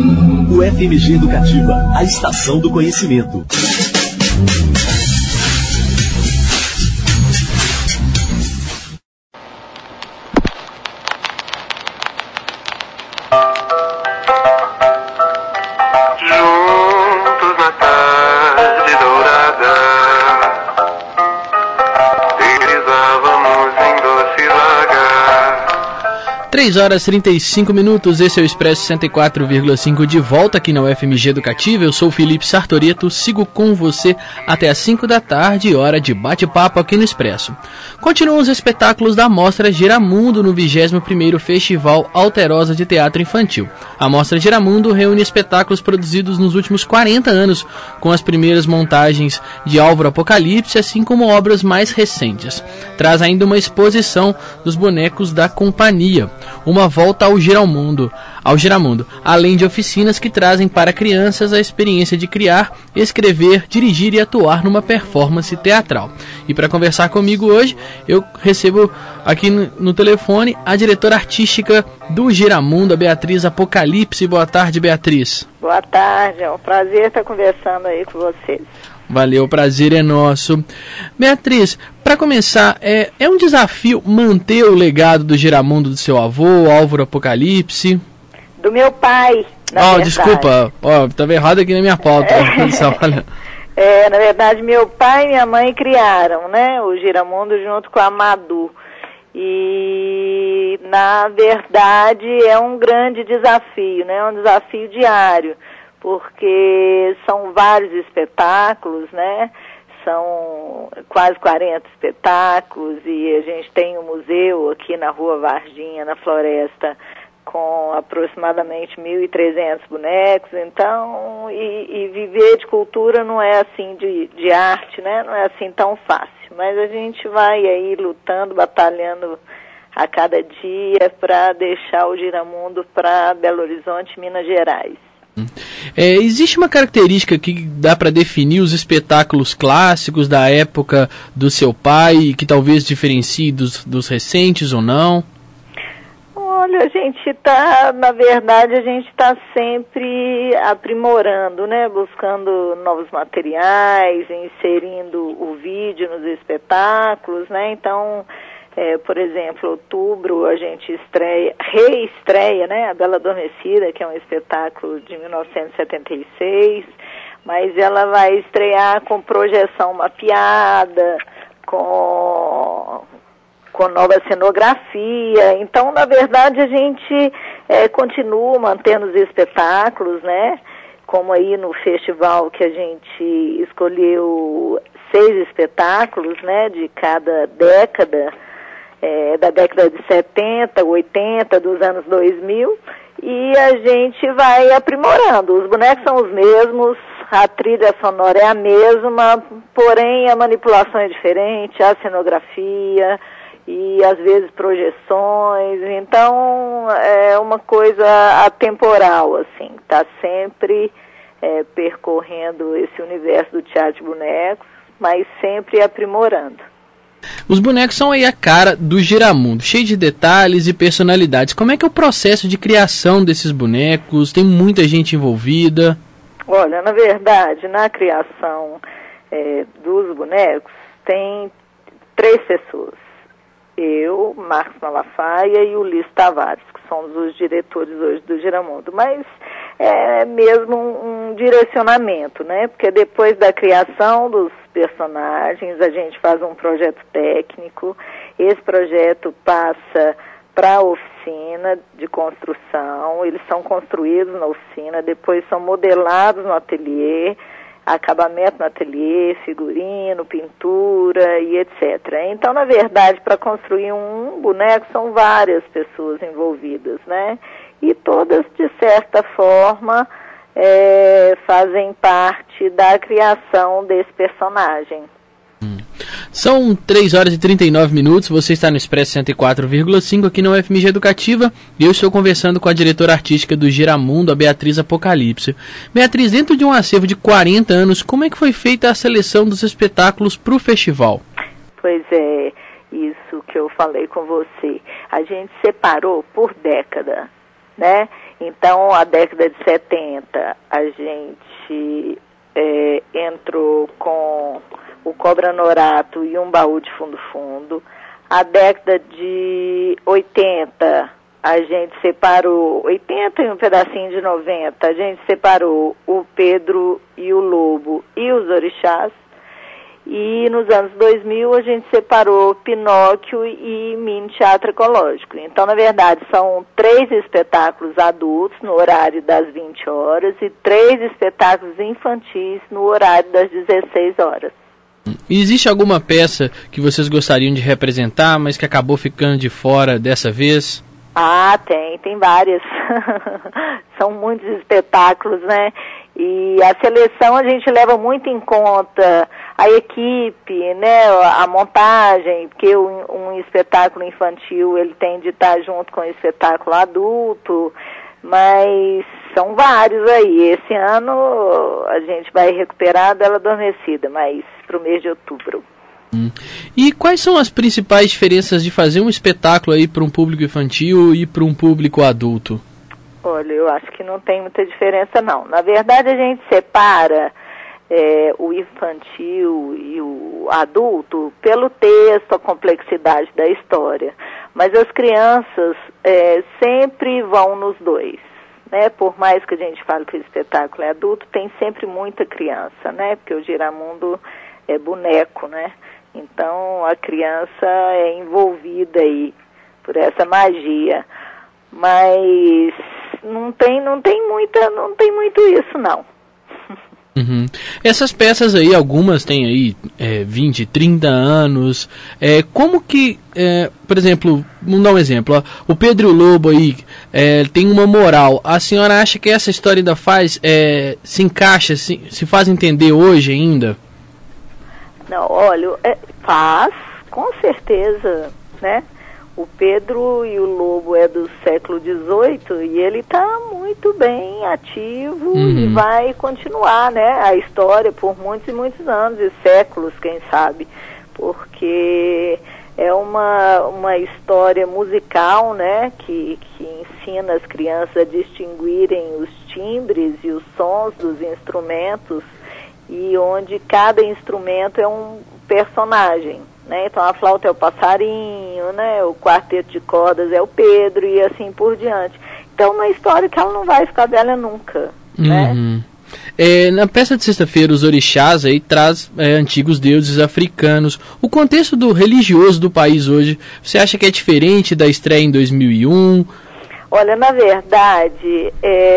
O FMG Educativa, a estação do conhecimento. Juntos na tarde dourada, deslizávamos em doce lagar. 3h35, esse é o Expresso 104,5 de volta aqui na UFMG Educativa. Eu sou o Felipe Sartoreto, sigo com você até às 5 da tarde, hora de bate-papo aqui no Expresso. Continuam os espetáculos da Mostra Giramundo no 21º Festival Alterosa de Teatro Infantil. A Mostra Giramundo reúne espetáculos produzidos nos últimos 40 anos, com as primeiras montagens de Álvaro Apocalipse, assim como obras mais recentes. Traz ainda uma exposição dos bonecos da companhia, uma volta ao Giramundo, além de oficinas que trazem para crianças a experiência de criar, escrever, dirigir e atuar numa performance teatral. E para conversar comigo hoje, eu recebo aqui no telefone a diretora artística do Giramundo, a Beatriz Apocalipse. Boa tarde, Beatriz. Boa tarde, é um prazer estar conversando aí com vocês. Valeu, o prazer é nosso. Beatriz, para começar, é um desafio manter o legado do Giramundo do seu avô, Álvaro Apocalipse? Do meu pai, na verdade. Desculpa, estava errado aqui na minha pauta. Na verdade, meu pai e minha mãe criaram, né, o Giramundo junto com a Madu. E, na verdade, é um grande desafio, né, um desafio diário, porque são vários espetáculos, né, são quase 40 espetáculos, e a gente tem um museu aqui na Rua Varginha, na Floresta, com aproximadamente 1.300 bonecos. Então, e viver de cultura não é assim, de arte, né, não é assim tão fácil, mas a gente vai aí lutando, batalhando a cada dia para deixar o Giramundo para Belo Horizonte, Minas Gerais. Existe uma característica que dá para definir os espetáculos clássicos da época do seu pai, que talvez diferencie dos recentes ou não? Olha, na verdade, a gente está sempre aprimorando, né? Buscando novos materiais, inserindo o vídeo nos espetáculos, né? Então, por exemplo, outubro a gente reestreia, né, A Bela Adormecida, que é um espetáculo de 1976, mas ela vai estrear com projeção mapeada, com nova cenografia. Então, na verdade, a gente continua mantendo os espetáculos, né, como aí no festival que a gente escolheu 6 espetáculos, né, de cada década, da década de 70, 80, dos anos 2000, e a gente vai aprimorando. Os bonecos são os mesmos, a trilha sonora é a mesma, porém a manipulação é diferente, a cenografia e às vezes projeções. Então é uma coisa atemporal, assim, está sempre percorrendo esse universo do teatro de bonecos, mas sempre aprimorando. Os bonecos são aí a cara do Giramundo, cheio de detalhes e personalidades. Como é que é o processo de criação desses bonecos? Tem muita gente envolvida? Olha, na verdade, na criação dos bonecos, tem 3 pessoas. Eu, Marcos Malafaia e Ulisses Tavares, que somos os diretores hoje do Giramundo. Mas é mesmo um direcionamento, né? Porque depois da criação dos personagens, a gente faz um projeto técnico. Esse projeto passa para a oficina de construção. Eles são construídos na oficina, depois são modelados no ateliê, acabamento no ateliê, figurino, pintura e etc. Então, na verdade, para construir um boneco são várias pessoas envolvidas, né? E todas, de certa forma, fazem parte da criação desse personagem. São 3h39, você está no Expresso 104,5 aqui na UFMG Educativa e eu estou conversando com a diretora artística do Giramundo, a Beatriz Apocalipse. Beatriz, dentro de um acervo de 40 anos, como é que foi feita a seleção dos espetáculos para o festival? Pois é, isso que eu falei com você. A gente separou por década, né? Então, a década de 70, a gente entrou com o Cobra Norato e um baú de fundo-fundo. A década de 80, a gente separou, 80 e um pedacinho de 90, a gente separou o Pedro e o Lobo e os Orixás. E nos anos 2000 a gente separou Pinóquio e Mini Teatro Ecológico. Então, na verdade, são 3 espetáculos adultos no horário das 20 horas e 3 espetáculos infantis no horário das 16 horas. E existe alguma peça que vocês gostariam de representar, mas que acabou ficando de fora dessa vez? Ah, tem várias. São muitos espetáculos, né? E a seleção a gente leva muito em conta a equipe, né? A montagem, porque um espetáculo infantil ele tem de estar junto com o espetáculo adulto, mas são vários aí. Esse ano a gente vai recuperar a Bela Adormecida, mas para o mês de outubro. E quais são as principais diferenças de fazer um espetáculo aí para um público infantil e para um público adulto? Olha, eu acho que não tem muita diferença não. Na verdade a gente separa o infantil e o adulto pelo texto, a complexidade da história. Mas as crianças sempre vão nos dois, né? Por mais que a gente fale que o espetáculo é adulto, tem sempre muita criança, né? Porque o Giramundo é boneco, né? Então a criança é envolvida aí por essa magia. Mas não tem muito isso não. Uhum. Essas peças aí, algumas têm aí 20, 30 anos. Como que, por exemplo, vamos dar um exemplo, ó, o Pedro e o Lobo aí tem uma moral. A senhora acha que essa história ainda se encaixa, se faz entender hoje ainda? Não, olha, faz, com certeza, né? O Pedro e o Lobo é do século XVIII e ele está muito bem ativo e vai continuar, né, a história por muitos e muitos anos e séculos, quem sabe, porque é uma história musical, né, que ensina as crianças a distinguirem os timbres e os sons dos instrumentos e onde cada instrumento é um personagem. Né? Então a flauta é o passarinho, né? O quarteto de cordas é o Pedro e assim por diante. Então uma história que ela não vai ficar velha nunca. Né? Na peça de sexta-feira, os orixás aí traz antigos deuses africanos. O contexto do religioso do país hoje, você acha que é diferente da estreia em 2001? Olha, na verdade,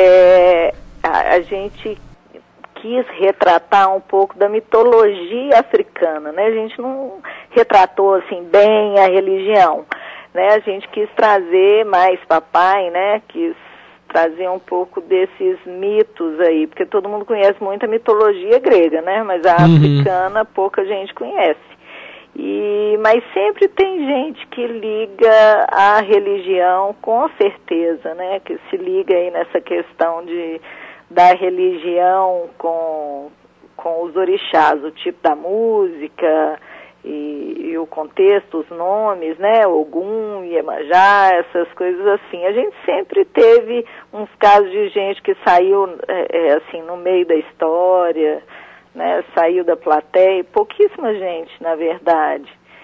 a gente quis retratar um pouco da mitologia africana, né? A gente não retratou assim bem a religião, né? A gente quis trazer mais papai, né? Quis trazer um pouco desses mitos aí, porque todo mundo conhece muito a mitologia grega, né? Mas a africana pouca gente conhece. Mas sempre tem gente que liga a religião, com certeza, né? Que se liga aí nessa questão da religião com os orixás, o tipo da música e o contexto, os nomes, né, Ogum, Iemanjá, essas coisas assim. A gente sempre teve uns casos de gente que saiu, assim, no meio da história, né, saiu da plateia, pouquíssima gente, na verdade.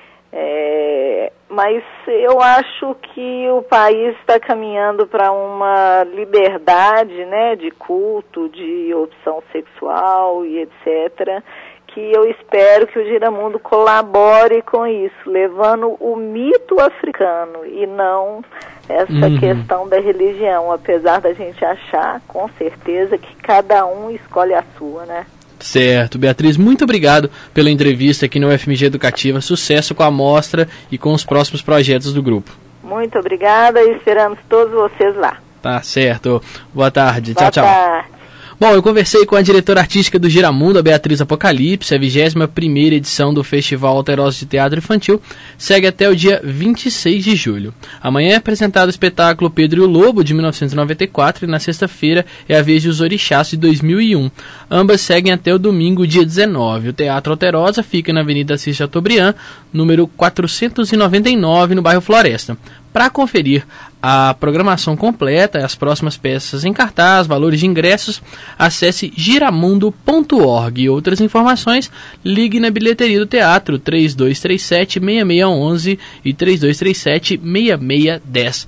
Mas eu acho que o país está caminhando para uma liberdade, né, de culto, de opção sexual e etc., que eu espero que o Giramundo colabore com isso, levando o mito africano e não essa questão da religião, apesar da gente achar, com certeza, que cada um escolhe a sua, né? Certo, Beatriz, muito obrigado pela entrevista aqui no UFMG Educativa. Sucesso com a mostra e com os próximos projetos do grupo. Muito obrigada e esperamos todos vocês lá. Tá certo. Boa tarde. Boa tchau. tarde. Bom, eu conversei com a diretora artística do Giramundo, a Beatriz Apocalipse. A 21ª edição do Festival Alterosa de Teatro Infantil segue até o dia 26 de julho. Amanhã é apresentado o espetáculo Pedro e o Lobo, de 1994, e na sexta-feira é a vez de Os Orixás, de 2001. Ambas seguem até o domingo, dia 19. O Teatro Alterosa fica na Avenida Assis Chateaubriand, número 499, no bairro Floresta. Para conferir a programação completa, as próximas peças em cartaz, valores de ingressos, acesse giramundo.org. E outras informações, ligue na bilheteria do teatro 3237-6611 e 3237-6610.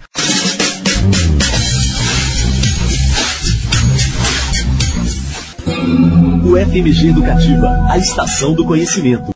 O FMG Educativa, a estação do conhecimento.